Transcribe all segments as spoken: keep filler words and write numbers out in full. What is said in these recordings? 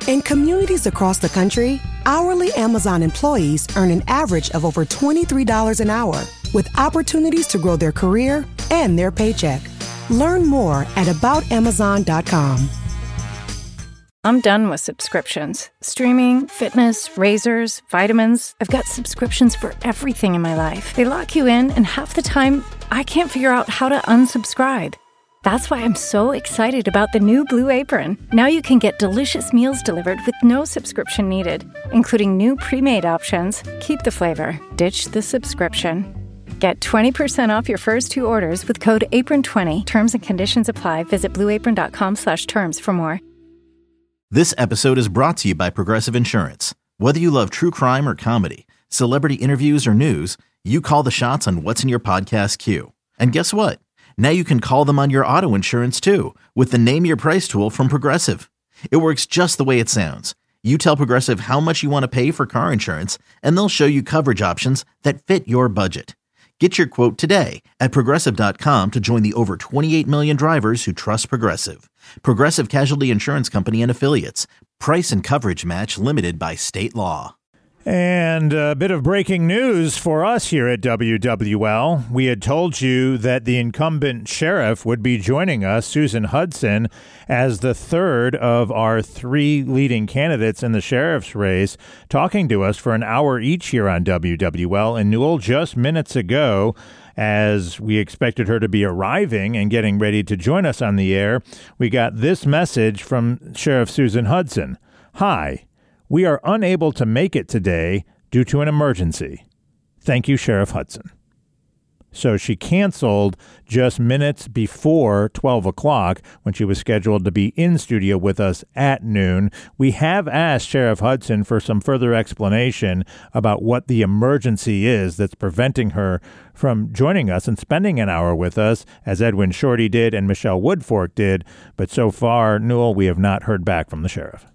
In communities across the country, hourly Amazon employees earn an average of over twenty-three dollars an hour, with opportunities to grow their career and their paycheck. Learn more at about amazon dot com. I'm done with subscriptions. Streaming, fitness, razors, vitamins. I've got subscriptions for everything in my life. They lock you in, and half the time, I can't figure out how to unsubscribe. That's why I'm so excited about the new Blue Apron. Now you can get delicious meals delivered with no subscription needed, including new pre-made options. Keep the flavor, ditch the subscription. Get twenty percent off your first two orders with code apron twenty. Terms and conditions apply. Visit blue apron dot com slash terms for more. This episode is brought to you by Progressive Insurance. Whether you love true crime or comedy, celebrity interviews or news, you call the shots on what's in your podcast queue. And guess what? Now you can call them on your auto insurance too with the Name Your Price tool from Progressive. It works just the way it sounds. You tell Progressive how much you want to pay for car insurance, and they'll show you coverage options that fit your budget. Get your quote today at progressive dot com to join the over twenty-eight million drivers who trust Progressive. Progressive Casualty Insurance Company and Affiliates. Price and coverage match limited by state law. And a bit of breaking news for us here at W W L. We had told you that the incumbent sheriff would be joining us, Susan Hudson, as the third of our three leading candidates in the sheriff's race, talking to us for an hour each here on W W L. And Newell, just minutes ago, as we expected her to be arriving and getting ready to join us on the air, we got this message from Sheriff Susan Hudson. Hi. We are unable to make it today due to an emergency. Thank you, Sheriff Hudson. So she canceled just minutes before twelve o'clock when she was scheduled to be in studio with us at noon. We have asked Sheriff Hudson for some further explanation about what the emergency is that's preventing her from joining us and spending an hour with us, as Edwin Shorty did and Michelle Woodfork did. But so far, Newell, we have not heard back from the sheriff.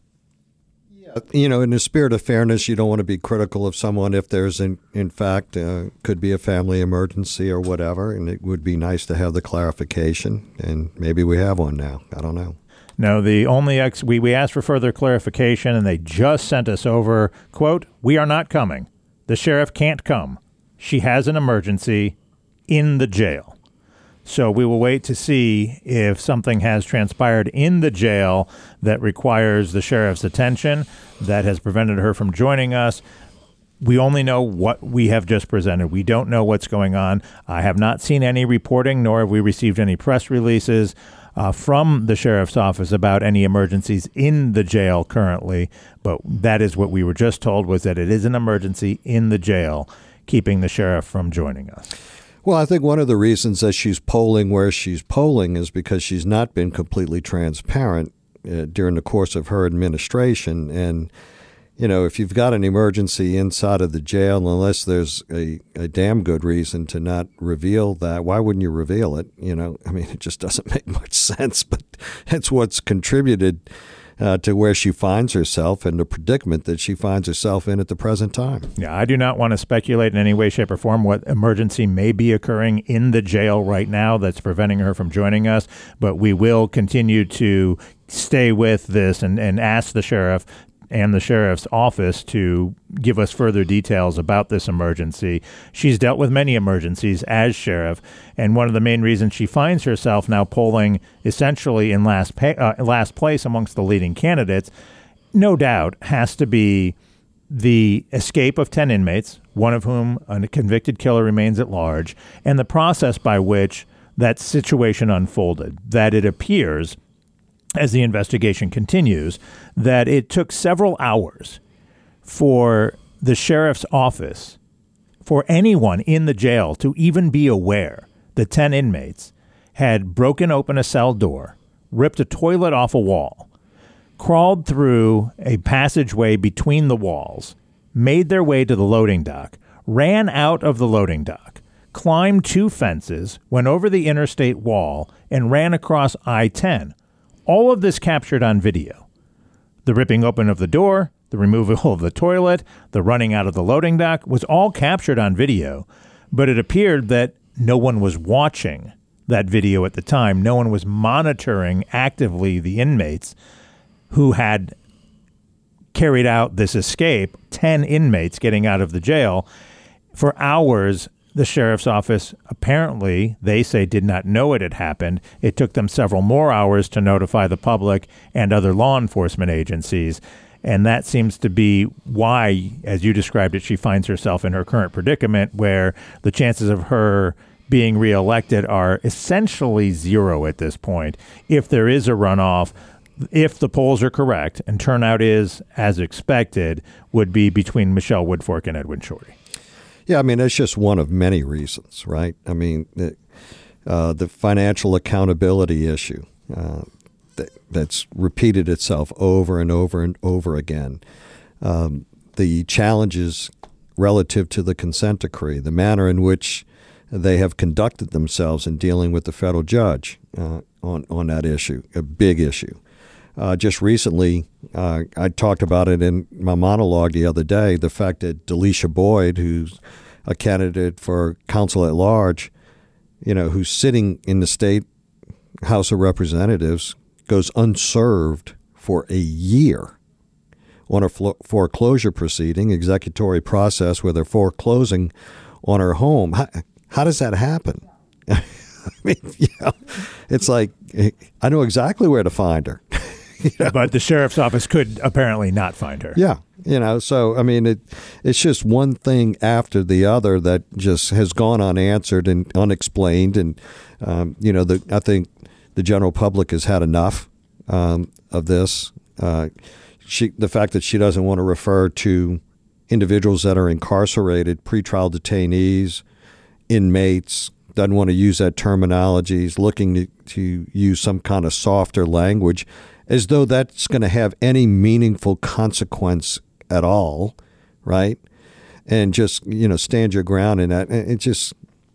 You know, in the spirit of fairness, you don't want to be critical of someone if there's, in, in fact, uh, could be a family emergency or whatever, and it would be nice to have the clarification, and maybe we have one now. I don't know. No, the only ex- we, we asked for further clarification, and they just sent us over, quote, "We are not coming. The sheriff can't come. She has an emergency in the jail." So we will wait to see if something has transpired in the jail that requires the sheriff's attention that has prevented her from joining us. We only know what we have just presented. We don't know what's going on. I have not seen any reporting, nor have we received any press releases uh, from the sheriff's office about any emergencies in the jail currently. But that is what we were just told, was that it is an emergency in the jail, keeping the sheriff from joining us. Well, I think one of the reasons that she's polling where she's polling is because she's not been completely transparent uh, during the course of her administration. And, you know, if you've got an emergency inside of the jail, unless there's a, a damn good reason to not reveal that, why wouldn't you reveal it? You know, I mean, it just doesn't make much sense, but it's what's contributed Uh, to where she finds herself and the predicament that she finds herself in at the present time. Yeah, I do not want to speculate in any way, shape, or form what emergency may be occurring in the jail right now that's preventing her from joining us, but we will continue to stay with this and, and ask the sheriff and the sheriff's office to give us further details about this emergency. She's dealt with many emergencies as sheriff, and one of the main reasons she finds herself now polling essentially in last pa- uh, last place amongst the leading candidates, no doubt, has to be the escape of ten inmates, one of whom, a convicted killer, remains at large, and the process by which that situation unfolded, that it appears, as the investigation continues, that it took several hours for the sheriff's office, for anyone in the jail to even be aware that ten inmates had broken open a cell door, ripped a toilet off a wall, crawled through a passageway between the walls, made their way to the loading dock, ran out of the loading dock, climbed two fences, went over the interstate wall, and ran across I ten. All of this captured on video. The ripping open of the door, the removal of the toilet, the running out of the loading dock was all captured on video, but it appeared that no one was watching that video at the time. No one was monitoring actively the inmates who had carried out this escape, ten inmates getting out of the jail. For hours, the sheriff's office apparently, they say, did not know it had happened. It took them several more hours to notify the public and other law enforcement agencies. And that seems to be why, as you described it, she finds herself in her current predicament where the chances of her being reelected are essentially zero at this point. If there is a runoff, if the polls are correct and turnout is as expected, would be between Michelle Woodfork and Edwin Shorty. Yeah, I mean, it's just one of many reasons, right? I mean, the, uh, the financial accountability issue uh, that, that's repeated itself over and over and over again. Um, the challenges relative to the consent decree, the manner in which they have conducted themselves in dealing with the federal judge uh, on, on that issue, a big issue. Uh, just recently, uh, I talked about it in my monologue the other day, the fact that Delisha Boyd, who's a candidate for council at large, you know, who's sitting in the state House of Representatives, goes unserved for a year on a foreclosure proceeding, executory process where they're foreclosing on her home. How, how does that happen? I mean, you know, it's like, I know exactly where to find her. You know? But the sheriff's office could apparently not find her. Yeah. You know, so, I mean, it it's just one thing after the other that just has gone unanswered and unexplained. And, um, you know, the, I think the general public has had enough um, of this. Uh, she, the fact that she doesn't want to refer to individuals that are incarcerated, pretrial detainees, inmates, doesn't want to use that terminology, is looking to, to use some kind of softer language, as though that's going to have any meaningful consequence at all, right? And just, you know, stand your ground in that. It just,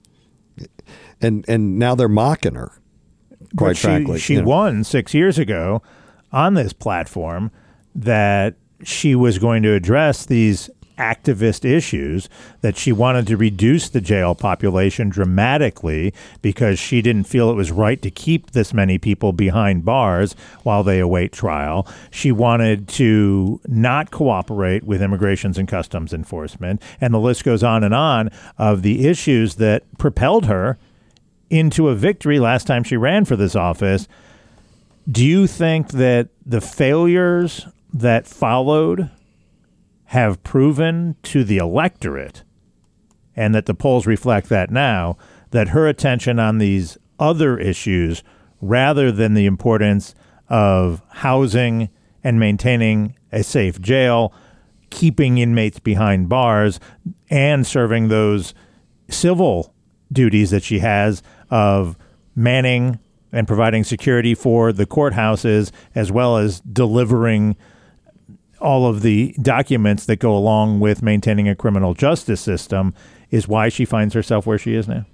and and now they're mocking her, quite but she, frankly. She you know. won six years ago on this platform that she was going to address these activist issues, that she wanted to reduce the jail population dramatically because she didn't feel it was right to keep this many people behind bars while they await trial. She wanted to not cooperate with Immigrations and Customs Enforcement, and the list goes on and on of the issues that propelled her into a victory last time she ran for this office. Do you think that the failures that followed have proven to the electorate, and that the polls reflect that now, that her attention on these other issues, rather than the importance of housing and maintaining a safe jail, keeping inmates behind bars, and serving those civil duties that she has of manning and providing security for the courthouses, as well as delivering all of the documents that go along with maintaining a criminal justice system, is why she finds herself where she is now?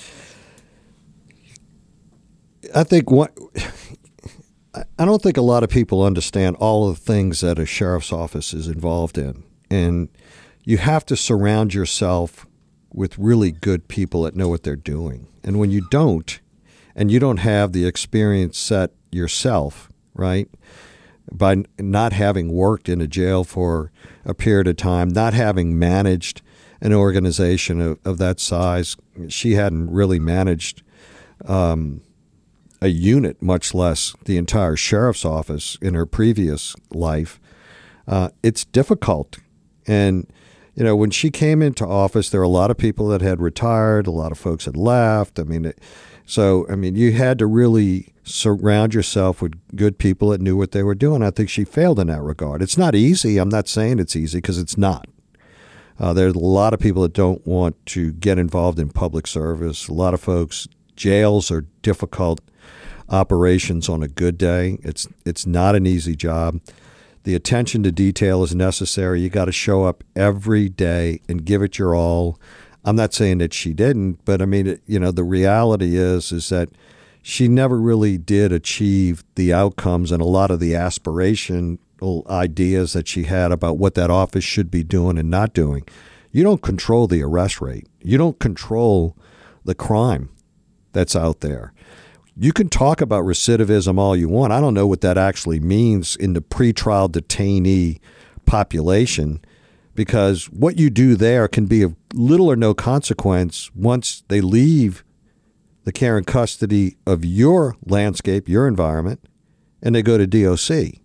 I think what I don't think a lot of people understand all of the things that a sheriff's office is involved in. And you have to surround yourself with really good people that know what they're doing. And when you don't, and you don't have the experience set yourself, right, by not having worked in a jail for a period of time, not having managed an organization of, of that size. She hadn't really managed um, a unit, much less the entire sheriff's office in her previous life. Uh, it's difficult. And, you know, when she came into office, there were a lot of people that had retired, a lot of folks had left. I mean, it, so, I mean, you had to really surround yourself with good people that knew what they were doing. I think she failed in that regard. It's not easy. I'm not saying it's easy, because it's not. Uh, there's a lot of people that don't want to get involved in public service. A lot of folks, jails are difficult operations on a good day. It's it's not an easy job. The attention to detail is necessary. You got to show up every day and give it your all. I'm not saying that she didn't, but I mean, it, you know, the reality is is that she never really did achieve the outcomes and a lot of the aspirational ideas that she had about what that office should be doing and not doing. You don't control the arrest rate. You don't control the crime that's out there. You can talk about recidivism all you want. I don't know what that actually means in the pretrial detainee population, because what you do there can be of little or no consequence once they leave the care and custody of your landscape, your environment, and they go to D O C.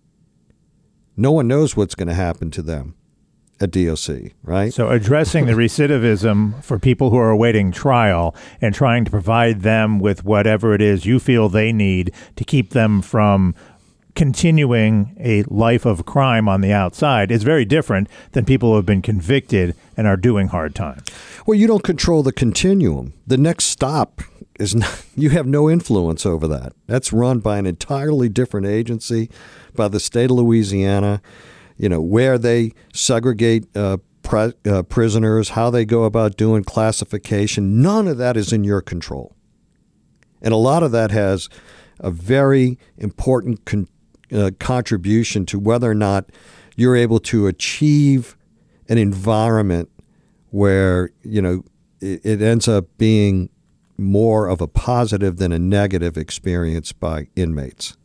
No one knows what's going to happen to them at D O C, right? So addressing the recidivism for people who are awaiting trial and trying to provide them with whatever it is you feel they need to keep them from continuing a life of crime on the outside is very different than people who have been convicted and are doing hard time. Well, you don't control the continuum. The next stop is not, you have no influence over that. That's run by an entirely different agency, by the state of Louisiana, you know, where they segregate uh, pre- uh, prisoners, how they go about doing classification. None of that is in your control. And a lot of that has a very important con- uh, contribution to whether or not you're able to achieve an environment where, you know, it, it ends up being more of a positive than a negative experience by inmates.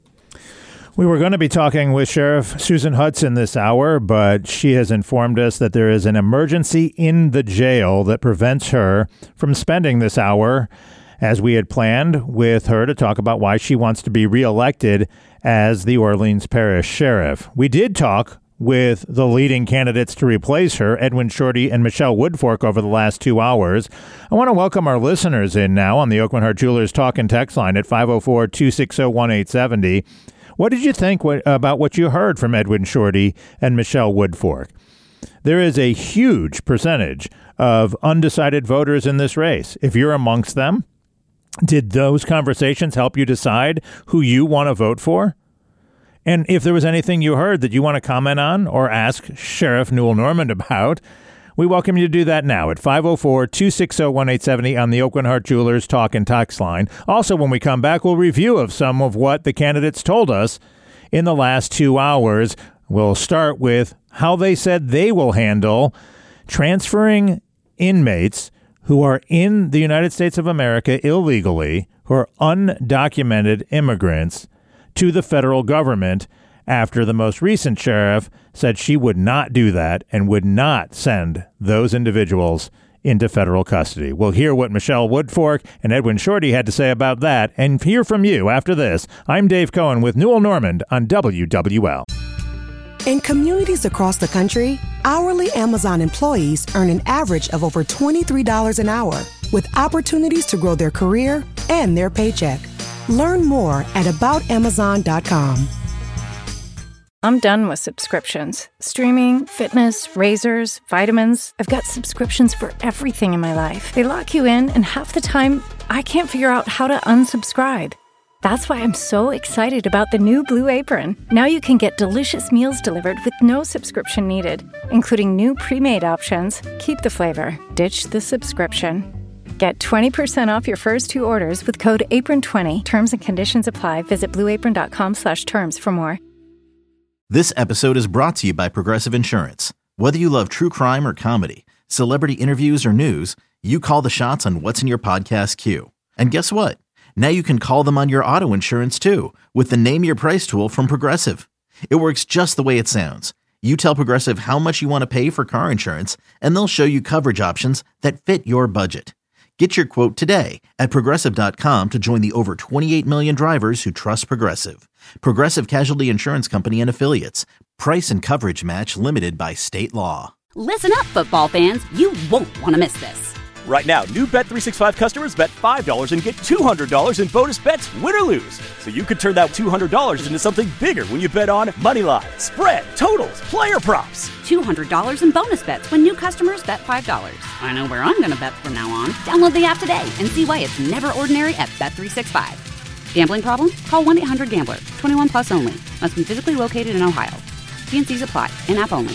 We were going to be talking with Sheriff Susan Hudson this hour, but she has informed us that there is an emergency in the jail that prevents her from spending this hour, as we had planned, with her to talk about why she wants to be reelected as the Orleans Parish Sheriff. We did talk with the leading candidates to replace her, Edwin Shorty and Michelle Woodfork, over the last two hours. I want to welcome our listeners in now on the Oakland Heart Jewelers Talk and Text line at five oh four, two six oh, one eight seven oh. What did you think w- about what you heard from Edwin Shorty and Michelle Woodfork? There is a huge percentage of undecided voters in this race. If you're amongst them, did those conversations help you decide who you want to vote for? And if there was anything you heard that you want to comment on or ask Sheriff Newell Normand about, we welcome you to do that now at five oh four, two six oh, one eight seven oh on the Oakland Heart Jewelers Talk and Text line. Also, when we come back, we'll review of some of what the candidates told us in the last two hours. We'll start with how they said they will handle transferring inmates who are in the United States of America illegally, who are undocumented immigrants, to the federal government after the most recent sheriff said she would not do that and would not send those individuals into federal custody. We'll hear what Michelle Woodfork and Edwin Shorty had to say about that and hear from you after this. I'm Dave Cohen with Newell Normand on W W L. In communities across the country, hourly Amazon employees earn an average of over twenty-three dollars an hour, with opportunities to grow their career and their paycheck. Learn more at about amazon dot com. I'm done with subscriptions. Streaming, fitness, razors, vitamins. I've got subscriptions for everything in my life. They lock you in, and half the time, I can't figure out how to unsubscribe. That's why I'm so excited about the new Blue Apron. Now you can get delicious meals delivered with no subscription needed, including new pre-made options. Keep the flavor, ditch the subscription. Get twenty percent off your first two orders with code apron twenty. Terms and conditions apply. Visit blue apron dot com slash terms for more. This episode is brought to you by Progressive Insurance. Whether you love true crime or comedy, celebrity interviews or news, you call the shots on what's in your podcast queue. And guess what? Now you can call them on your auto insurance too with the Name Your Price tool from Progressive. It works just the way it sounds. You tell Progressive how much you want to pay for car insurance, and they'll show you coverage options that fit your budget. Get your quote today at Progressive dot com to join the over twenty-eight million drivers who trust Progressive. Progressive Casualty Insurance Company and Affiliates. Price and coverage match limited by state law. Listen up, football fans. You won't want to miss this. Right now, new Bet three sixty-five customers bet five dollars and get two hundred dollars in bonus bets, win or lose. So you could turn that two hundred dollars into something bigger when you bet on money line, spread, totals, player props. two hundred dollars in bonus bets when new customers bet five dollars. I know where I'm going to bet from now on. Download the app today and see why it's never ordinary at Bet three sixty-five. Gambling problem? Call one eight hundred gambler. twenty-one plus only. Must be physically located in Ohio. T and C's apply. In-app only.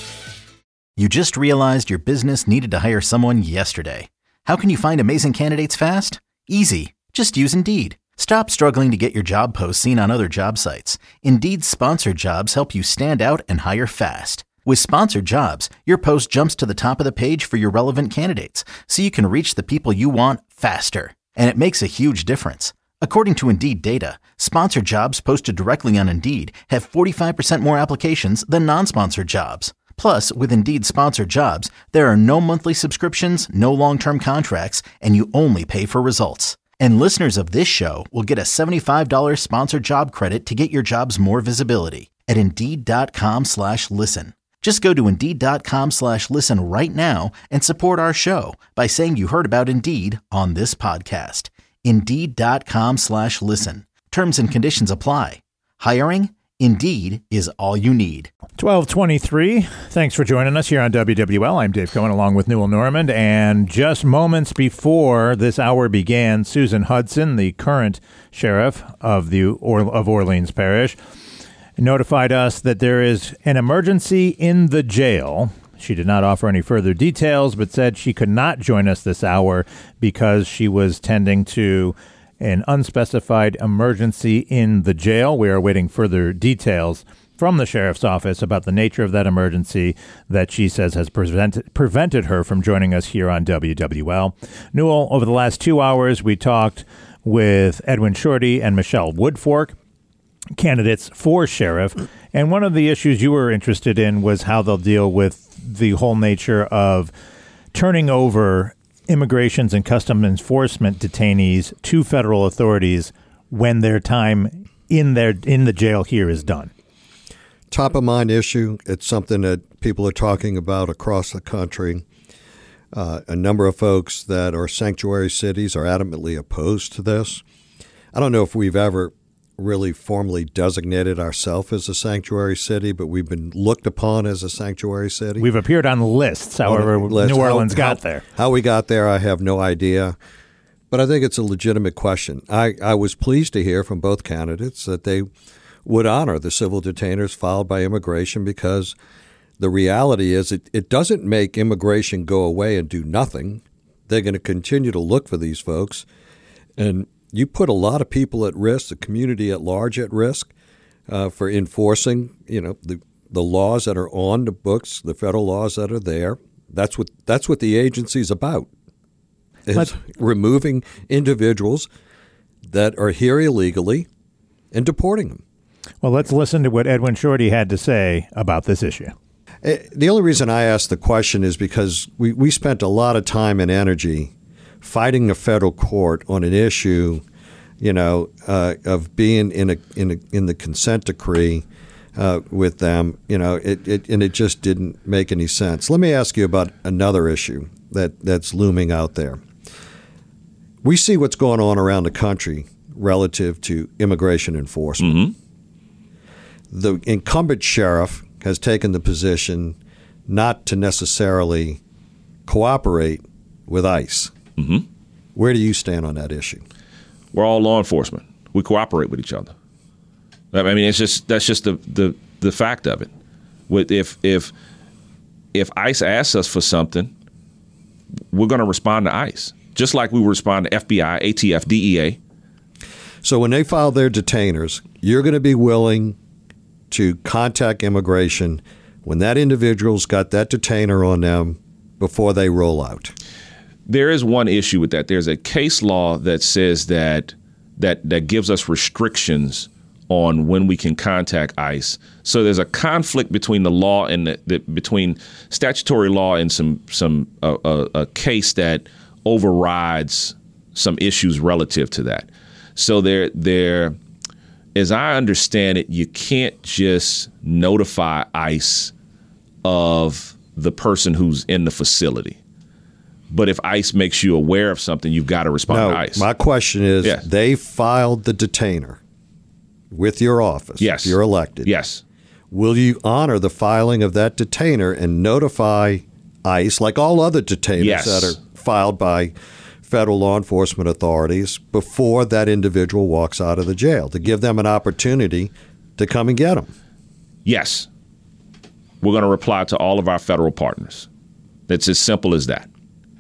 You just realized your business needed to hire someone yesterday. How can you find amazing candidates fast? Easy. Just use Indeed. Stop struggling to get your job posts seen on other job sites. Indeed's sponsored jobs help you stand out and hire fast. With sponsored jobs, your post jumps to the top of the page for your relevant candidates, so you can reach the people you want faster. And it makes a huge difference. According to Indeed data, sponsored jobs posted directly on Indeed have forty-five percent more applications than non-sponsored jobs. Plus, with Indeed sponsored jobs, there are no monthly subscriptions, no long-term contracts, and you only pay for results. And listeners of this show will get a seventy-five dollars sponsored job credit to get your jobs more visibility at Indeed.com slash listen. Just go to Indeed.com slash listen right now and support our show by saying you heard about Indeed on this podcast. Indeed.com slash listen. Terms and conditions apply. Hiring? Indeed is all you need. twelve twenty-three. Thanks for joining us here on W W L. I'm Dave Cohen along with Newell Normand. And just moments before this hour began, Susan Hudson, the current sheriff of the or- of Orleans Parish, notified us that there is an emergency in the jail. She did not offer any further details, but said she could not join us this hour because she was tending to an unspecified emergency in the jail. We are awaiting further details from the sheriff's office about the nature of that emergency that she says has prevented prevented her from joining us here on W W L. Newell, over the last two hours, we talked with Edwin Shorty and Michelle Woodfork, candidates for sheriff. And one of the issues you were interested in was how they'll deal with the whole nature of turning over immigrations and custom enforcement detainees to federal authorities when their time in their in the jail here is done. Top of mind issue. It's something that people are talking about across the country. Uh, a number of folks that are sanctuary cities are adamantly opposed to this. I don't know if we've ever really formally designated ourselves as a sanctuary city, but we've been looked upon as a sanctuary city. We've appeared on lists, however list. New Orleans how, got how, there. How we got there, I have no idea. But I think it's a legitimate question. I, I was pleased to hear from both candidates that they would honor the civil detainers filed by immigration, because the reality is it, it doesn't make immigration go away and do nothing. They're going to continue to look for these folks. And you put a lot of people at risk, the community at large at risk, uh, for enforcing, you know, the the laws that are on the books, the federal laws that are there. That's what that's what the agency's about, is Let's, removing individuals that are here illegally and deporting them. Well, let's listen to what Edwin Shorty had to say about this issue. The only reason I asked the question is because we, we spent a lot of time and energy fighting the federal court on an issue, you know, uh, of being in a in a in the consent decree uh, with them, you know, it, it and it just didn't make any sense. Let me ask you about another issue that, that's looming out there. We see what's going on around the country relative to immigration enforcement. Mm-hmm. The incumbent sheriff has taken the position not to necessarily cooperate with ICE. Mm-hmm. Where do you stand on that issue? We're all law enforcement. We cooperate with each other. I mean, it's just that's just the the, the fact of it. With if if if ICE asks us for something, we're going to respond to ICE, just like we respond to F B I, A T F, D E A. So when they file their detainers, you're going to be willing to contact immigration when that individual's got that detainer on them before they roll out? There is one issue with that. There's a case law that says that that that gives us restrictions on when we can contact ICE. So there's a conflict between the law and the, the between statutory law and some some uh, a, a case that overrides some issues relative to that. So there there, as I understand it, you can't just notify ICE of the person who's in the facility. But if ICE makes you aware of something, you've got to respond no, to ICE. My question is, yes. They filed the detainer with your office. Yes. If you're elected. Yes. Will you honor the filing of that detainer and notify ICE, like all other detainers yes. that are filed by federal law enforcement authorities, before that individual walks out of the jail, to give them an opportunity to come and get them? Yes. We're going to reply to all of our federal partners. It's as simple as that.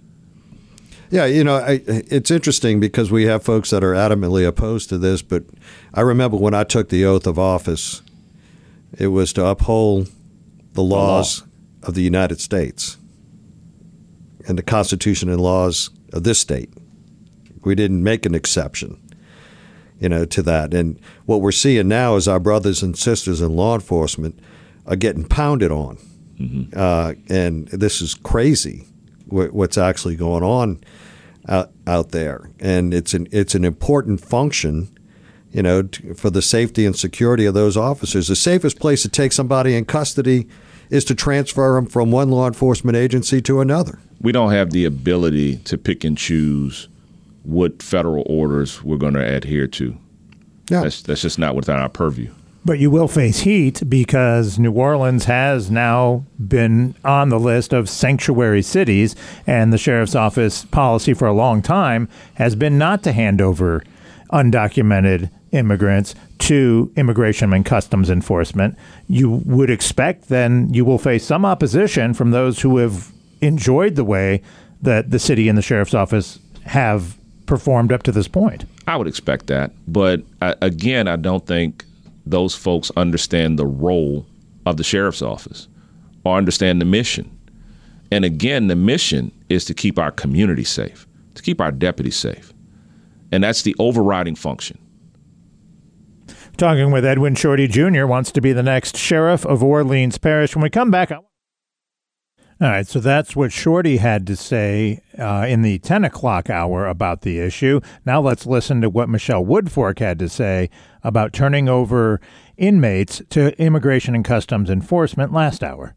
Yeah, you know, I, it's interesting because we have folks that are adamantly opposed to this, but I remember when I took the oath of office, it was to uphold the laws the law. of the United States and the Constitution and laws of this state. We didn't make an exception. you know, to that. And what we're seeing now is our brothers and sisters in law enforcement are getting pounded on. Mm-hmm. Uh, and this is crazy w- what's actually going on out, out there. And it's an, it's an important function, you know, t- for the safety and security of those officers. The safest place to take somebody in custody is to transfer them from one law enforcement agency to another. We don't have the ability to pick and choose what federal orders we're going to adhere to. Yeah. That's, that's just not within our purview. But you will face heat because New Orleans has now been on the list of sanctuary cities, and the sheriff's office policy for a long time has been not to hand over undocumented immigrants to Immigration and Customs Enforcement. You would expect then you will face some opposition from those who have enjoyed the way that the city and the sheriff's office have performed up to this point. I would expect that. But uh, again, I don't think those folks understand the role of the sheriff's office or understand the mission. And again, the mission is to keep our community safe, to keep our deputies safe. And that's the overriding function. Talking with Edwin Shorty Junior, wants to be the next sheriff of Orleans Parish. When we come back, I- all right, so that's what Shorty had to say uh, in the ten o'clock hour about the issue. Now let's listen to what Michelle Woodfork had to say about turning over inmates to Immigration and Customs Enforcement last hour.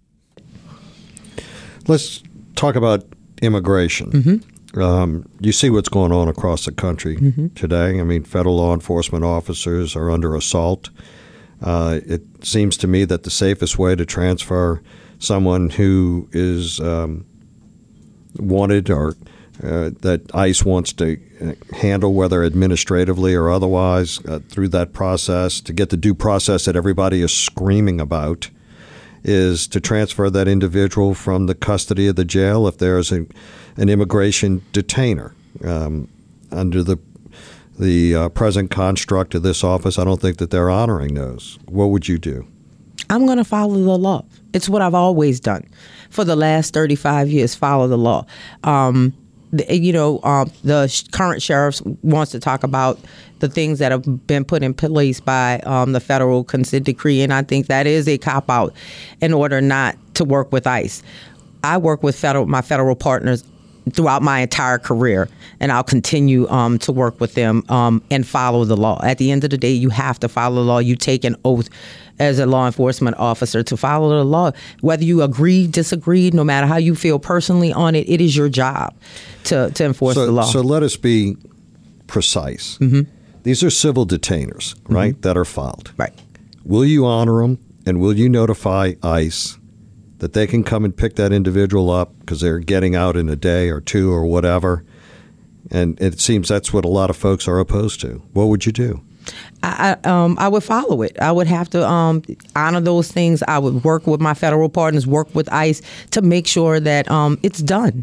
Let's talk about immigration. Mm-hmm. Um, you see what's going on across the country mm-hmm. today. I mean, federal law enforcement officers are under assault. Uh, it seems to me that the safest way to transfer someone who is um, wanted or uh, that ICE wants to handle, whether administratively or otherwise, uh, through that process, to get the due process that everybody is screaming about, is to transfer that individual from the custody of the jail if there's a, an immigration detainer. Um, under the the uh, present construct of this office, I don't think that they're honoring those. What would you do? I'm going to follow the law. It's what I've always done for the last thirty-five years, follow the law. Um, the, you know, um, the sh- current sheriff wants to talk about the things that have been put in place by um, the federal consent decree, and I think that is a cop-out in order not to work with ICE. I work with federal my federal partners throughout my entire career, and I'll continue um, to work with them um, and follow the law. At the end of the day, you have to follow the law. You take an oath as a law enforcement officer to follow the law. Whether you agree, disagree, no matter how you feel personally on it, it is your job to, to enforce so, the law. So let us be precise. Mm-hmm. These are civil detainers, right, mm-hmm. that are filed. Right. Will you honor them, and will you notify ICE that they can come and pick that individual up because they're getting out in a day or two or whatever? And it seems that's what a lot of folks are opposed to. What would you do? I, um, I would follow it. I would have to um, honor those things. I would work with my federal partners, work with ICE to make sure that um, it's done.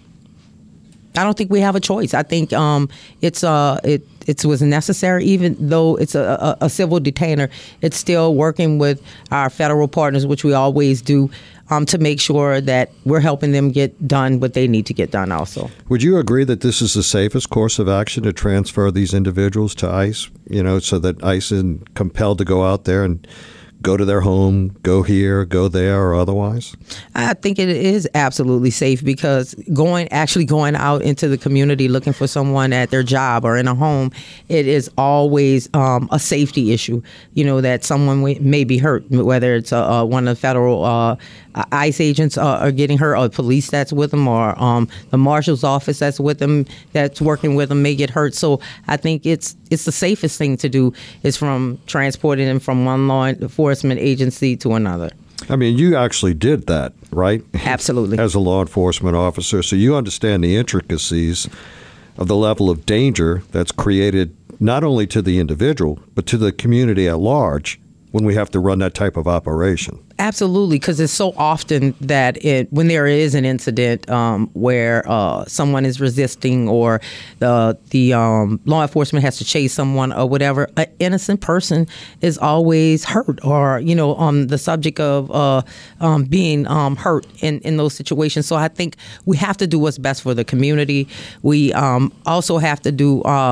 I don't think we have a choice. I think um, it's uh, it it was necessary, even though it's a, a, a civil detainer. It's still working with our federal partners, which we always do, um, to make sure that we're helping them get done what they need to get done also. Would you agree that this is the safest course of action to transfer these individuals to ICE, you know, so that ICE is compelled to go out there and go to their home, go here, go there, or otherwise? I think it is absolutely safe because going, actually going out into the community looking for someone at their job or in a home, it is always um, a safety issue. You know, that someone may be hurt, whether it's uh, uh, one of the federal uh, ICE agents uh, are getting hurt, or police that's with them, or um, the marshal's office that's with them, that's working with them may get hurt. So I think it's it's the safest thing to do is from transporting them from one law enforcement agency to another. I mean, you actually did that, right? Absolutely. As a law enforcement officer. So you understand the intricacies of the level of danger that's created not only to the individual, but to the community at large when we have to run that type of operation. Absolutely, because it's so often that it, when there is an incident um, where uh, someone is resisting or the the um, law enforcement has to chase someone or whatever, an innocent person is always hurt or, you know, um, the subject of uh, um, being um, hurt in, in those situations. So I think we have to do what's best for the community. We um, also have to do uh,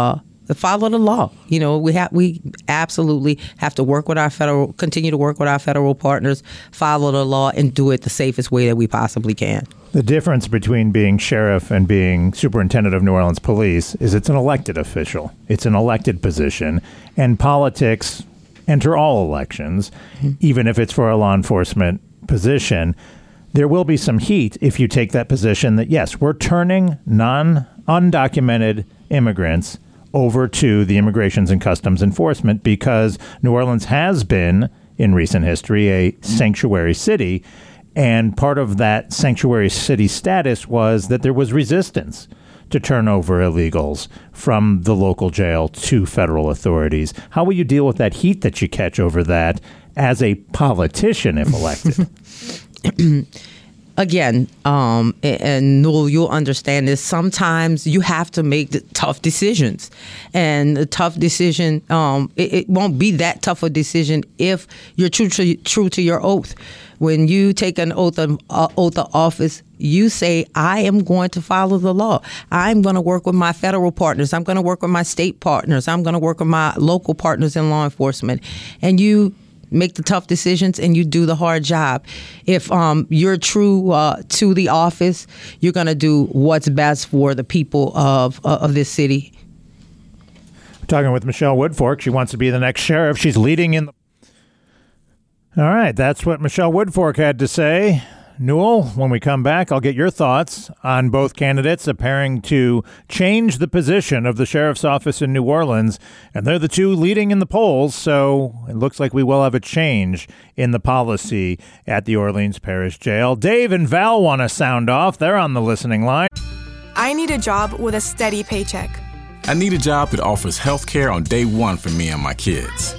follow the law. You know, we have we absolutely have to work with our federal, continue to work with our federal partners, follow the law, and do it the safest way that we possibly can. The difference between being sheriff and being superintendent of New Orleans Police is it's an elected official. It's an elected position, and politics enter all elections, mm-hmm. even if it's for a law enforcement position. There will be some heat if you take that position that, yes, we're turning non-undocumented immigrants over to the Immigrations and Customs Enforcement because New Orleans has been, in recent history, a sanctuary city. And part of that sanctuary city status was that there was resistance to turn over illegals from the local jail to federal authorities. How will you deal with that heat that you catch over that as a politician if elected? Again, um, and Newell, you'll understand this. Sometimes you have to make the tough decisions, and the tough decision, um, it, it won't be that tough a decision if you're true to true to your oath. When you take an oath of uh, oath of office, you say, "I am going to follow the law. I'm going to work with my federal partners. I'm going to work with my state partners. I'm going to work with my local partners in law enforcement," and you make the tough decisions and you do the hard job. If um, you're true uh, to the office, you're going to do what's best for the people of uh, of this city. We're talking with Michelle Woodfork. She wants to be the next sheriff. She's leading in the... All right, that's what Michelle Woodfork had to say. Newell, when we come back, I'll get your thoughts on both candidates appearing to change the position of the sheriff's office in New Orleans, and they're the two leading in the polls, so it looks like we will have a change in the policy at the Orleans Parish Jail. Dave and Val want to sound off. They're on the listening line. I need a job with a steady paycheck. I need a job that offers health care on day one for me and my kids.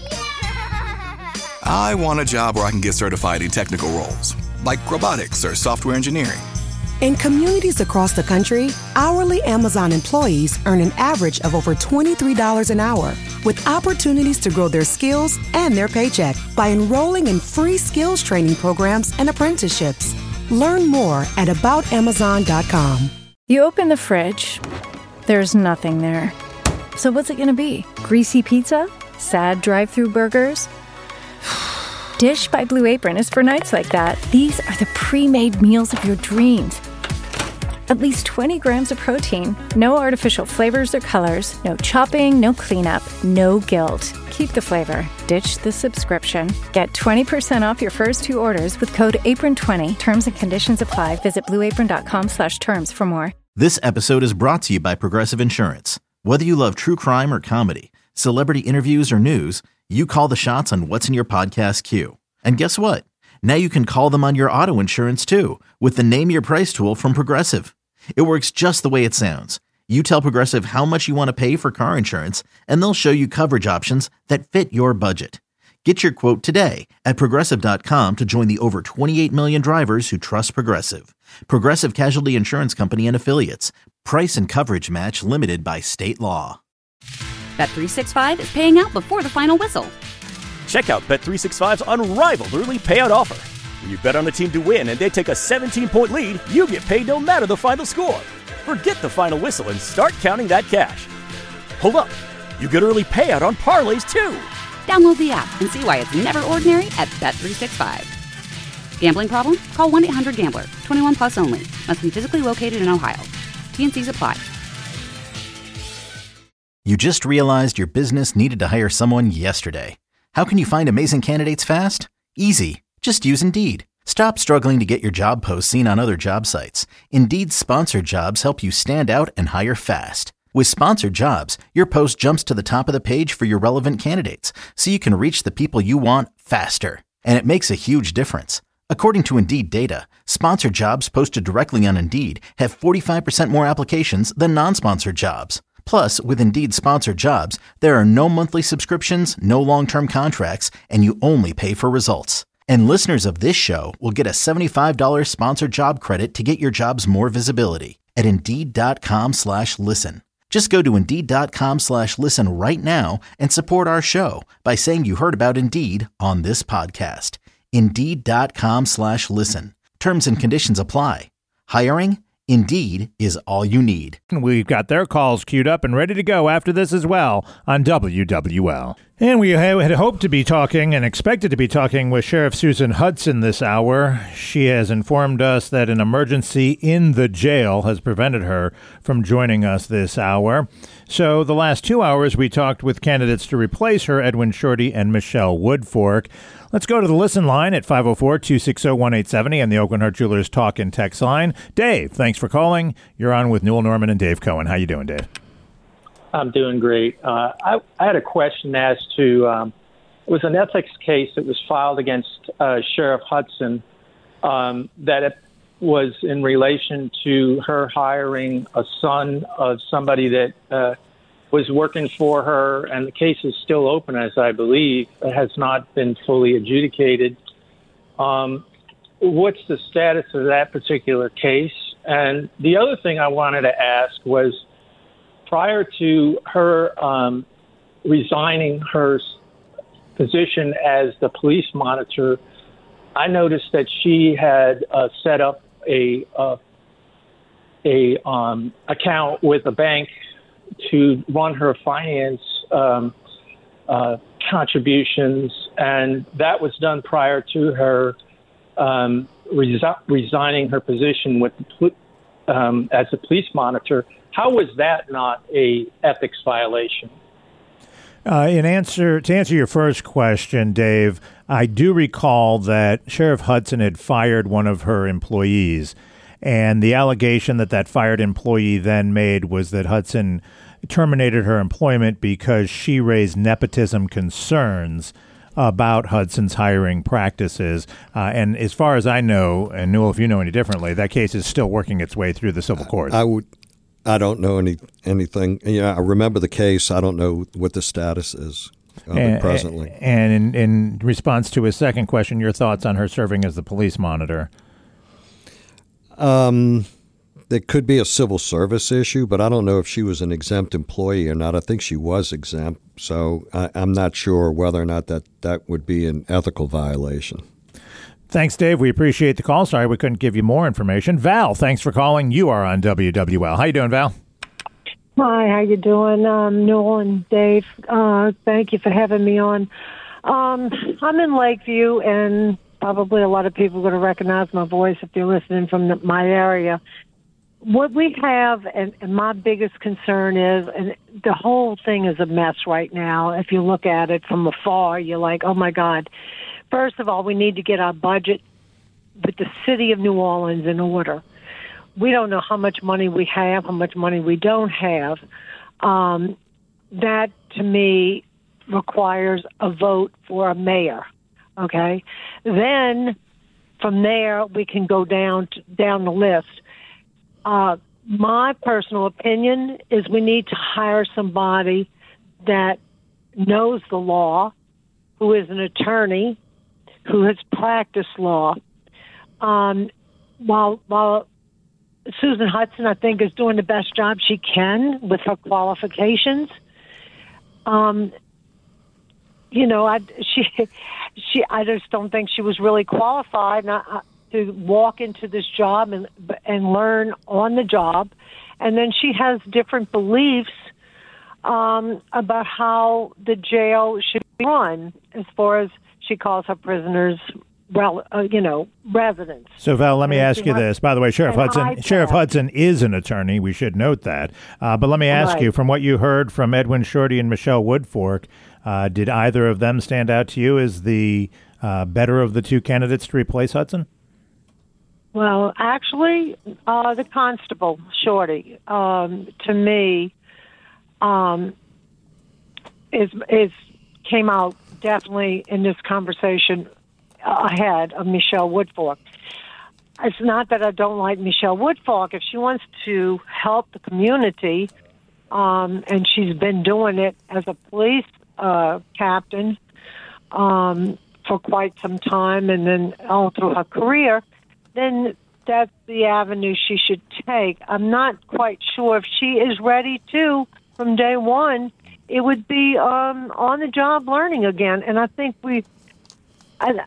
I want a job where I can get certified in technical roles, like robotics or software engineering. In communities across the country, hourly Amazon employees earn an average of over twenty-three dollars an hour, with opportunities to grow their skills and their paycheck by enrolling in free skills training programs and apprenticeships. Learn more at about amazon dot com. You open the fridge, there's nothing there. So what's it going to be? Greasy pizza? Sad drive-through burgers? Dish by Blue Apron is for nights like that. These are the pre-made meals of your dreams. At least twenty grams of protein, no artificial flavors or colors, no chopping, no cleanup, no guilt. Keep the flavor. Ditch the subscription. Get twenty percent off your first two orders with code apron twenty. Terms and conditions apply. Visit blue apron dot com slash terms for more. This episode is brought to you by Progressive Insurance. Whether you love true crime or comedy, celebrity interviews or news, you call the shots on what's in your podcast queue. And guess what? Now you can call them on your auto insurance too with the Name Your Price tool from Progressive. It works just the way it sounds. You tell Progressive how much you want to pay for car insurance, and they'll show you coverage options that fit your budget. Get your quote today at progressive dot com to join the over twenty-eight million drivers who trust Progressive. Progressive Casualty Insurance Company and Affiliates. Price and coverage match limited by state law. Bet three sixty-five is paying out before the final whistle. Check out Bet three sixty-five's unrivaled early payout offer. When you bet on a team to win and they take a seventeen-point lead, you get paid no matter the final score. Forget the final whistle and start counting that cash. Hold up. You get early payout on parlays, too. Download the app and see why it's never ordinary at Bet three sixty-five. Gambling problem? Call one eight hundred gambler. twenty-one plus only. Must be physically located in Ohio. T and C's apply. You just realized your business needed to hire someone yesterday. How can you find amazing candidates fast? Easy. Just use Indeed. Stop struggling to get your job posts seen on other job sites. Indeed's sponsored jobs help you stand out and hire fast. With sponsored jobs, your post jumps to the top of the page for your relevant candidates, so you can reach the people you want faster. And it makes a huge difference. According to Indeed data, sponsored jobs posted directly on Indeed have forty-five percent more applications than non-sponsored jobs. Plus, with Indeed sponsored jobs, there are no monthly subscriptions, no long-term contracts, and you only pay for results. And listeners of this show will get a seventy-five dollars sponsored job credit to get your jobs more visibility at Indeed.com slash listen. Just go to Indeed.com slash listen right now and support our show by saying you heard about Indeed on this podcast. Indeed.com slash listen. Terms and conditions apply. Hiring? Indeed is all you need. We've got their calls queued up and ready to go after this as well on W W L. And we had hoped to be talking and expected to be talking with Sheriff Susan Hudson this hour. She has informed us that an emergency in the jail has prevented her from joining us this hour. So the last two hours we talked with candidates to replace her, Edwin Shorty and Michelle Woodfork. Let's go to the listen line at five oh four, two six oh, one eight seven oh and the Oakland Heart Jewelers talk and text line. Dave, thanks for calling. You're on with Newell Norman and Dave Cohen. How you doing, Dave? I'm doing great. Uh, I, I had a question as to, um, it was an ethics case that was filed against uh, Sheriff Hudson um, that it was in relation to her hiring a son of somebody that uh, was working for her, and the case is still open, as I believe. It has not been fully adjudicated. Um, what's the status of that particular case? And the other thing I wanted to ask was, prior to her um, resigning her position as the police monitor, I noticed that she had uh, set up a uh, a um, account with a bank to run her finance um, uh, contributions, and that was done prior to her um, resi- resigning her position with the pol- um, as a police monitor. How was that not a ethics violation? Uh, in answer to answer your first question, Dave, I do recall that Sheriff Hudson had fired one of her employees, and the allegation that that fired employee then made was that Hudson terminated her employment because she raised nepotism concerns about Hudson's hiring practices. Uh, and as far as I know, and Newell, if you know any differently, that case is still working its way through the civil courts. I would. I don't know any anything. Yeah, I remember the case. I don't know what the status is of and, it presently. And in, in response to his second question, your thoughts on her serving as the police monitor? Um, there could be a civil service issue, but I don't know if she was an exempt employee or not. I think she was exempt, so I, I'm not sure whether or not that, that would be an ethical violation. Thanks, Dave. We appreciate the call. Sorry we couldn't give you more information. Val, thanks for calling. You are on W W L. How you doing, Val? Hi, how you doing? Um, Newell and Dave, uh, thank you for having me on. Um, I'm in Lakeview, and probably a lot of people are going to recognize my voice if they're listening from the, my area. What we have, and, and my biggest concern is, and the whole thing is a mess right now. If you look at it from afar, you're like, oh, my God. First of all, we need to get our budget with the city of New Orleans in order. We don't know how much money we have, how much money we don't have. Um, that, to me, requires a vote for a mayor, okay? Then, from there, we can go down to, down the list. Uh, my personal opinion is we need to hire somebody that knows the law, who is an attorney, who has practiced law. Um, while while Susan Hudson, I think, is doing the best job she can with her qualifications, um, you know, I she she I just don't think she was really qualified not, to walk into this job and and learn on the job, and then she has different beliefs um, about how the jail should be run as far as she calls her prisoners, well, uh, you know, residents. So, Val, let me and ask you this. By the way, Sheriff Hudson, Sheriff Hudson is an attorney. We should note that. Uh, but let me ask right. you, from what you heard from Edwin Shorty and Michelle Woodfork, uh, did either of them stand out to you as the uh, better of the two candidates to replace Hudson? Well, actually, uh, the constable, Shorty, um, to me, um, is is came out definitely in this conversation ahead of Michelle Woodfork. It's not that I don't like Michelle Woodfork. If she wants to help the community, um, and she's been doing it as a police uh, captain um, for quite some time and then all through her career, then that's the avenue she should take. I'm not quite sure if she is ready to, from day one. It would be um, on-the-job learning again, and I think we, I,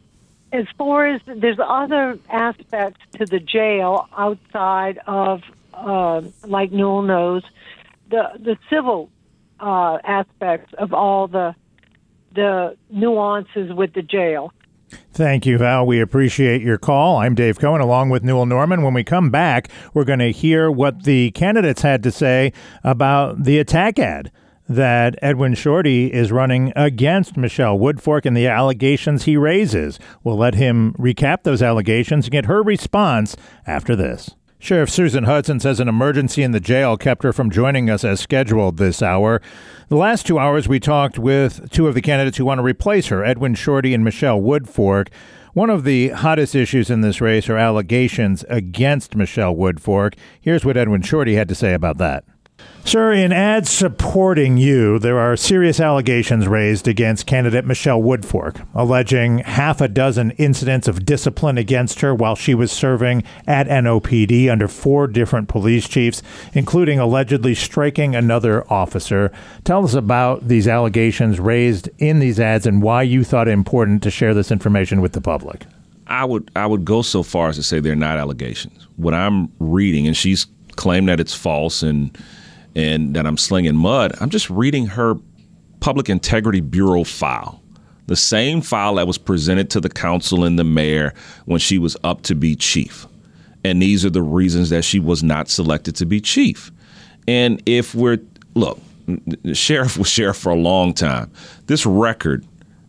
as far as there's other aspects to the jail outside of, uh, like Newell knows, the the civil uh, aspects of all the the nuances with the jail. Thank you, Val. We appreciate your call. I'm Dave Cohen, along with Newell Norman. When we come back, we're going to hear what the candidates had to say about the attack ad that Edwin Shorty is running against Michelle Woodfork and the allegations he raises. We'll let him recap those allegations and get her response after this. Sheriff Susan Hudson says an emergency in the jail kept her from joining us as scheduled this hour. The last two hours, we talked with two of the candidates who want to replace her, Edwin Shorty and Michelle Woodfork. One of the hottest issues in this race are allegations against Michelle Woodfork. Here's what Edwin Shorty had to say about that. Sir, in ads supporting you, there are serious allegations raised against candidate Michelle Woodfork, alleging half a dozen incidents of discipline against her while she was serving at N O P D under four different police chiefs, including allegedly striking another officer. Tell us about these allegations raised in these ads and why you thought it important to share this information with the public. I would I would go so far as to say they're not allegations. What I'm reading, and she's claimed that it's false and and that I'm slinging mud, I'm just reading her Public Integrity Bureau file, the same file that was presented to the council and the mayor when she was up to be chief. And these are the reasons that she was not selected to be chief. And if we're, look, the sheriff was sheriff for a long time. This record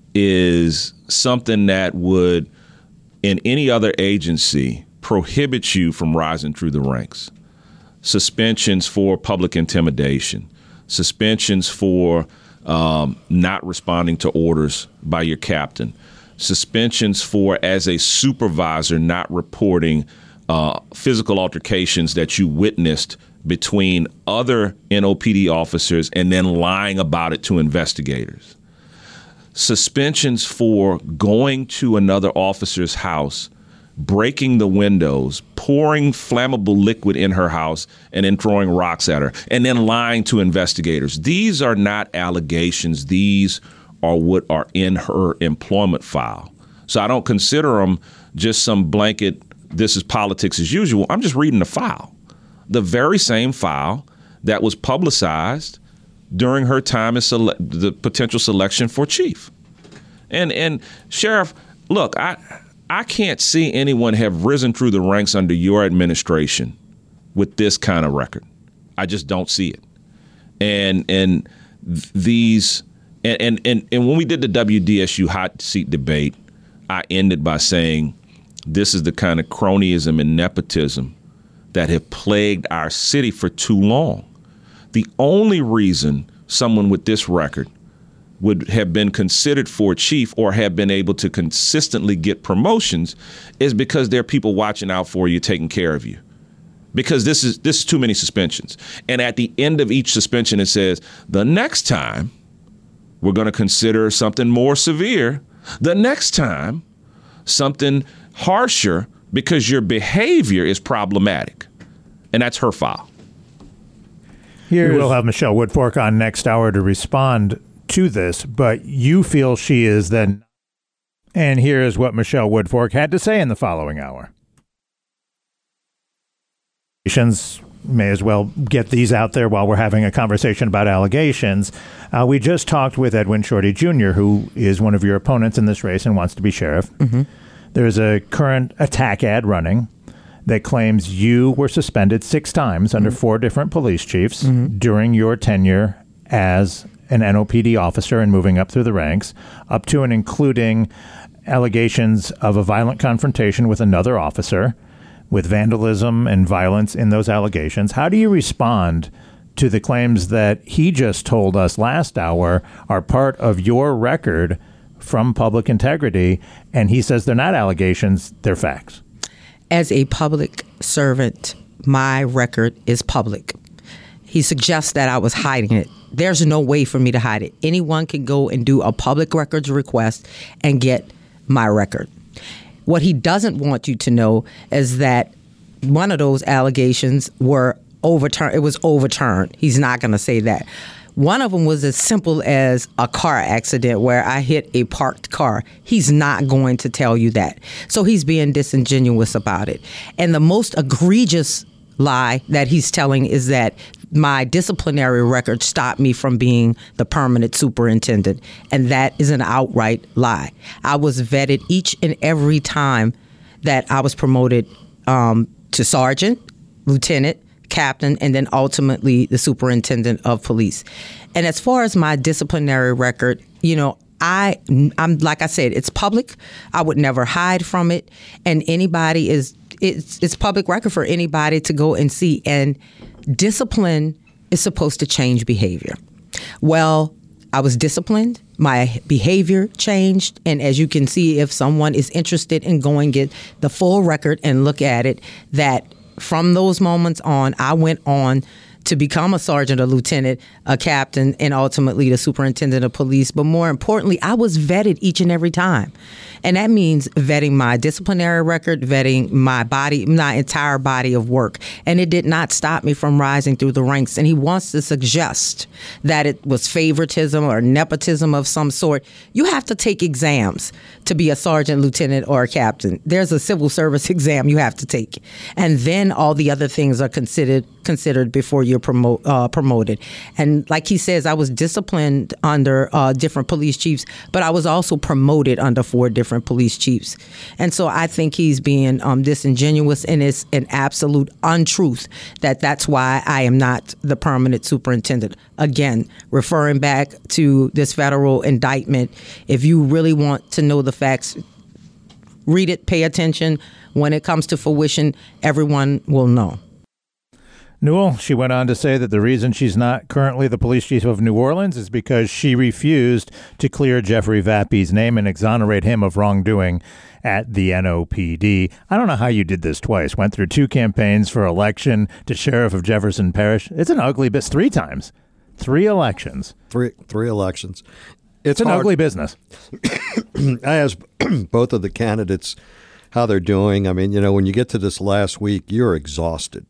is something that would, in any other agency, prohibit you from rising through the ranks. Suspensions for public intimidation, suspensions for um, not responding to orders by your captain, suspensions for, as a supervisor, not reporting uh, physical altercations that you witnessed between other N O P D officers and then lying about it to investigators. Suspensions for going to another officer's house, breaking the windows, pouring flammable liquid in her house, and then throwing rocks at her, and then lying to investigators. These are not allegations. These are what are in her employment file. So I don't consider them just some blanket, this is politics as usual. I'm just reading the file. The very same file that was publicized during her time as sele- the potential selection for chief. And, and Sheriff, look, I... I can't see anyone have risen through the ranks under your administration with this kind of record. I just don't see it. And and these and and, and, and when we did the W D S U hot seat debate, I ended by saying this is the kind of cronyism and nepotism that have plagued our city for too long. The only reason someone with this record would have been considered for chief or have been able to consistently get promotions is because there are people watching out for you, taking care of you. Because this is this is too many suspensions. And at the end of each suspension, it says, the next time we're going to consider something more severe. The next time, something harsher because your behavior is problematic. And that's her file. Here's, we will have Michelle Woodfork on next hour to respond to this, but you feel she is then. And here is what Michelle Woodfork had to say in the following hour. May as well get these out there while we're having a conversation about allegations. Uh, we just talked with Edwin Shorty Junior, who is one of your opponents in this race and wants to be sheriff. Mm-hmm. There's a current attack ad running that claims you were suspended six times under mm-hmm. four different police chiefs mm-hmm. during your tenure as an N O P D officer and moving up through the ranks, up to and including allegations of a violent confrontation with another officer, with vandalism and violence in those allegations. How do you respond to the claims that he just told us last hour are part of your record from Public Integrity, and he says they're not allegations, they're facts? As a public servant, my record is public. He suggests that I was hiding it. There's no way for me to hide it. Anyone can go and do a public records request and get my record. What he doesn't want you to know is that one of those allegations were overturned. It was overturned. He's not going to say that. One of them was as simple as a car accident where I hit a parked car. He's not going to tell you that. So he's being disingenuous about it. And the most egregious lie that he's telling is that my disciplinary record stopped me from being the permanent superintendent. And that is an outright lie. I was vetted each and every time that I was promoted um, to sergeant, lieutenant, captain, and then ultimately the superintendent of police. And as far as my disciplinary record, you know, I, I'm like I said, it's public. I would never hide from it. And anybody is, it's, it's public record for anybody to go and see. And discipline is supposed to change behavior. Well, I was disciplined. My behavior changed. And as you can see, if someone is interested in going get the full record and look at it, that from those moments on, I went on to become a sergeant, a lieutenant, a captain, and ultimately the superintendent of police. But more importantly, I was vetted each and every time. And that means vetting my disciplinary record, vetting my body, my entire body of work. And it did not stop me from rising through the ranks. And he wants to suggest that it was favoritism or nepotism of some sort. You have to take exams to be a sergeant, lieutenant, or a captain. There's a civil service exam you have to take. And then all the other things are considered considered before you're promote, uh, promoted. And like he says, I was disciplined under uh, different police chiefs, but I was also promoted under four different police chiefs. And so I think he's being um, disingenuous, and it's an absolute untruth that that's why I am not the permanent superintendent. Again, referring back to this federal indictment, if you really want to know the facts, read it, pay attention. When it comes to fruition, everyone will know. Newell, she went on to say that the reason she's not currently the police chief of New Orleans is because she refused to clear Jeffrey Vappy's name and exonerate him of wrongdoing at the N O P D. I don't know how you did this twice. Went through two campaigns for election to sheriff of Jefferson Parish. It's an ugly business. Three times. Three elections. Three three elections. It's, it's an hard. ugly business. I asked both of the candidates how they're doing. I mean, you know, when you get to this last week, you're exhausted.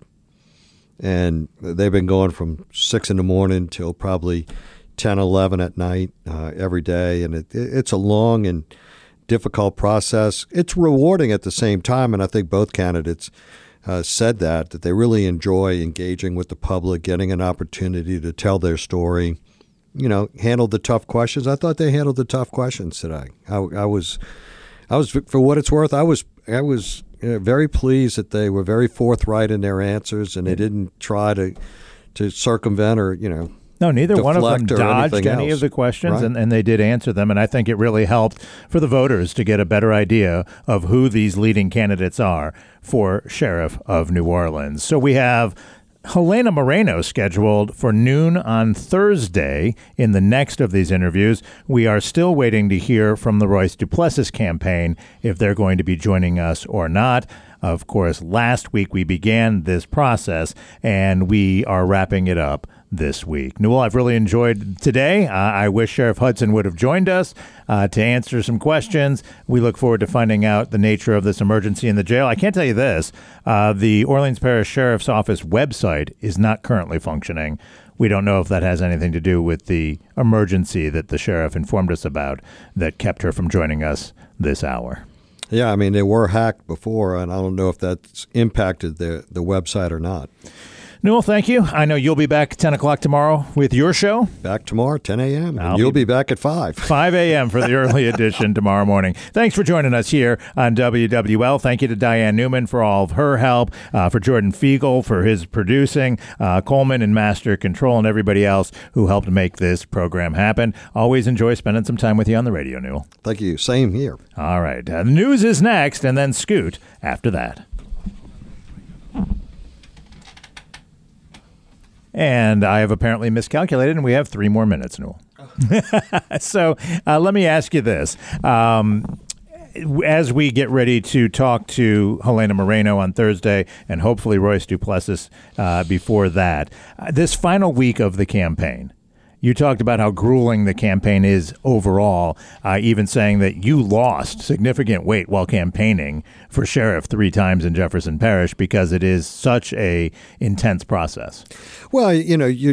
And they've been going from six in the morning till probably ten, eleven at night uh, every day. And it, it's a long and difficult process. It's rewarding at the same time. And I think both candidates uh, said that, that they really enjoy engaging with the public, getting an opportunity to tell their story, you know, handle the tough questions. I thought they handled the tough questions today. I, I was, I was, for what it's worth, I was, I was, You know, very pleased that they were very forthright in their answers, and they didn't try to to circumvent or, you know, no, neither one of them dodged any else. of the questions, Right. and, and they did answer them. And I think it really helped for the voters to get a better idea of who these leading candidates are for sheriff of New Orleans. So we have Helena Moreno scheduled for noon on Thursday in the next of these interviews. We are still waiting to hear from the Royce Duplessis campaign if they're going to be joining us or not. Of course, last week we began this process, and we are wrapping it up this week. Newell, I've really enjoyed today. Uh, I wish Sheriff Hudson would have joined us uh, to answer some questions. We look forward to finding out the nature of this emergency in the jail. I can't tell you this. Uh, the Orleans Parish Sheriff's Office website is not currently functioning. We don't know if that has anything to do with the emergency that the sheriff informed us about that kept her from joining us this hour. Yeah, I mean, they were hacked before, and I don't know if that's impacted the the website or not. Newell, thank you. I know you'll be back ten o'clock tomorrow with your show. Back tomorrow, ten a.m. And you'll be, be back at five. five a.m. for the early edition tomorrow morning. Thanks for joining us here on W W L. Thank you to Diane Newman for all of her help, uh, for Jordan Fiegel for his producing, uh, Coleman and Master Control, and everybody else who helped make this program happen. Always enjoy spending some time with you on the radio, Newell. Thank you. Same here. All right. Uh, the news is next, and then Scoot after that. And I have apparently miscalculated, and we have three more minutes, Newell. Oh. so uh, let me ask you this. Um, as we get ready to talk to Helena Moreno on Thursday and hopefully Royce Duplessis uh, before that, uh, this final week of the campaign, you talked about how grueling the campaign is overall, uh, even saying that you lost significant weight while campaigning for sheriff three times in Jefferson Parish because it is such a intense process. Well, you know, you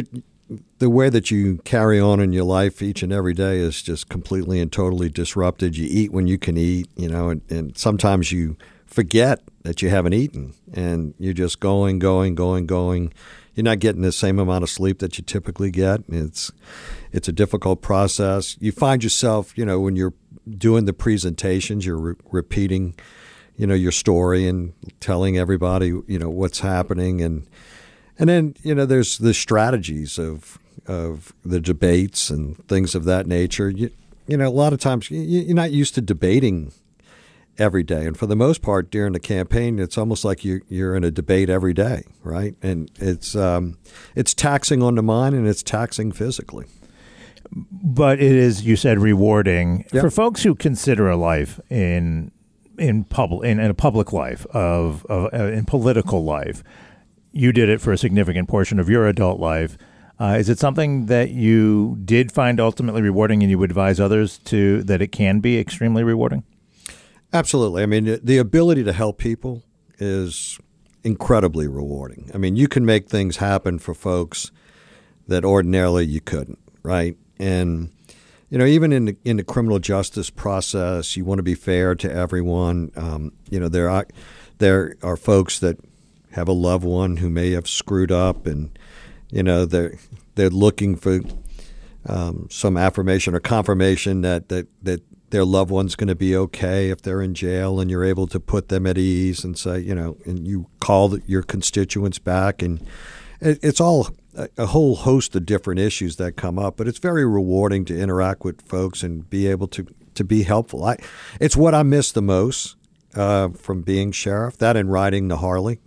the way that you carry on in your life each and every day is just completely and totally disrupted. You eat when you can eat, you know, and, and sometimes you forget that you haven't eaten, and you're just going, going, going, going. You're not getting the same amount of sleep that you typically get. It's it's a difficult process. You find yourself, you know, when you're doing the presentations, you're re- repeating, you know, your story and telling everybody, you know, what's happening, and and then, you know, there's the strategies of of the debates and things of that nature. You you know, a lot of times you, you're not used to debating every day. And for the most part, during the campaign, it's almost like you're, you're in a debate every day, right? And it's um, it's taxing on the mind, and it's taxing physically. But it is, you said, rewarding. Yep. For folks who consider a life in in public in, in a public life of, of uh, in political life. You did it for a significant portion of your adult life. Uh, is it something that you did find ultimately rewarding, and you would advise others to that it can be extremely rewarding? Absolutely. I mean, the ability to help people is incredibly rewarding. I mean, you can make things happen for folks that ordinarily you couldn't, right? And, you know, even in the, in the criminal justice process, you want to be fair to everyone. Um, you know, there are there are folks that have a loved one who may have screwed up, and, you know, they're they're looking for um, some affirmation or confirmation that that that their loved one's going to be okay if they're in jail, and you're able to put them at ease and say, you know, and you call your constituents back, and it, it's all a, a whole host of different issues that come up. But it's very rewarding to interact with folks and be able to, to be helpful. I, it's what I miss the most uh, from being sheriff, that and riding the Harley.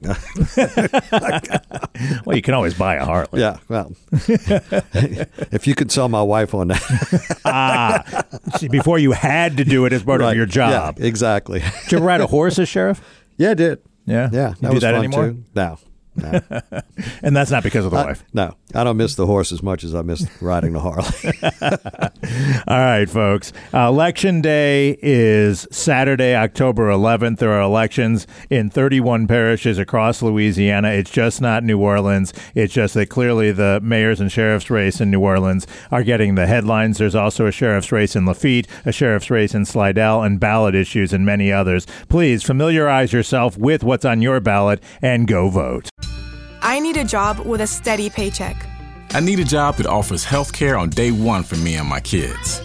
Well, you can always buy a Harley. Yeah, well, if you could sell my wife on that. ah, see, before you had to do it as part right. of your job. Yeah, exactly. Did you ever ride a horse as sheriff? Yeah, I did. Yeah? Yeah. You that do was that fun anymore? Too. No. No. And that's not because of the I, wife? No. I don't miss the horse as much as I miss riding the Harley. All right, folks. Uh, Election Day is Saturday, October eleventh. There are elections in thirty-one parishes across Louisiana. It's just not New Orleans. It's just that clearly the mayor's and sheriff's race in New Orleans are getting the headlines. There's also a sheriff's race in Lafitte, a sheriff's race in Slidell, and ballot issues and many others. Please familiarize yourself with what's on your ballot and go vote. I need a job with a steady paycheck. I need a job that offers health care on day one for me and my kids.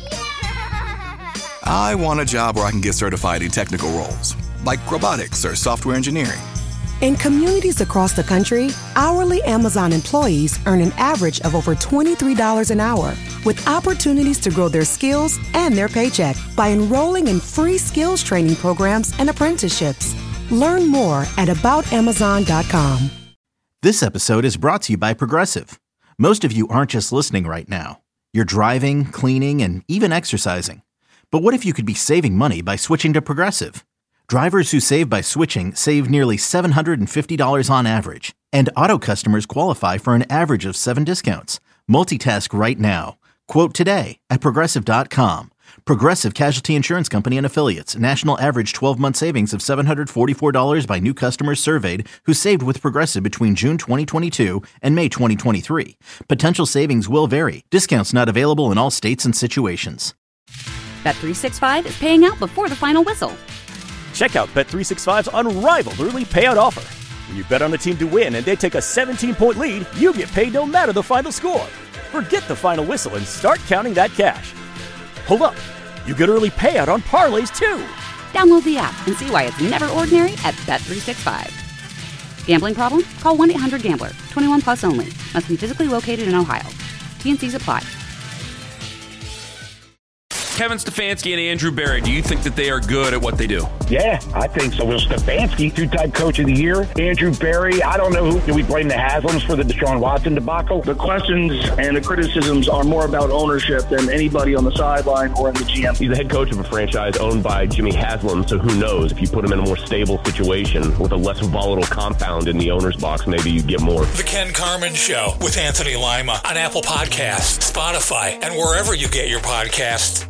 I want a job where I can get certified in technical roles, like robotics or software engineering. In communities across the country, hourly Amazon employees earn an average of over twenty-three dollars an hour, with opportunities to grow their skills and their paycheck by enrolling in free skills training programs and apprenticeships. Learn more at about amazon dot com. This episode is brought to you by Progressive. Most of you aren't just listening right now. You're driving, cleaning, and even exercising. But what if you could be saving money by switching to Progressive? Drivers who save by switching save nearly seven hundred fifty dollars on average. And auto customers qualify for an average of seven discounts. Multitask right now. Quote today at progressive dot com. Progressive Casualty Insurance Company and Affiliates. National average twelve-month savings of seven hundred forty-four dollars by new customers surveyed who saved with Progressive between June twenty twenty-two and May twenty twenty-three. Potential savings will vary. Discounts not available in all states and situations. Bet three sixty-five is paying out before the final whistle. Check out Bet three sixty-five's unrivaled early payout offer. When you bet on a team to win and they take a seventeen-point lead, you get paid no matter the final score. Forget the final whistle and start counting that cash. Hold up. You get early payout on parlays, too. Download the app and see why it's never ordinary at Bet three sixty-five. Gambling problem? Call one eight hundred gambler. twenty-one plus only. Must be physically located in Ohio. T and C's apply. Kevin Stefanski and Andrew Berry, do you think that they are good at what they do? Yeah, I think so. Well, Stefanski, two-time coach of the year. Andrew Berry, I don't know who. Do we blame the Haslams for the Deshaun Watson debacle? The questions and the criticisms are more about ownership than anybody on the sideline or in the G M. He's the head coach of a franchise owned by Jimmy Haslam, so who knows? If you put him in a more stable situation with a less volatile compound in the owner's box, maybe you get more. The Ken Carman Show with Anthony Lima on Apple Podcasts, Spotify, and wherever you get your podcasts.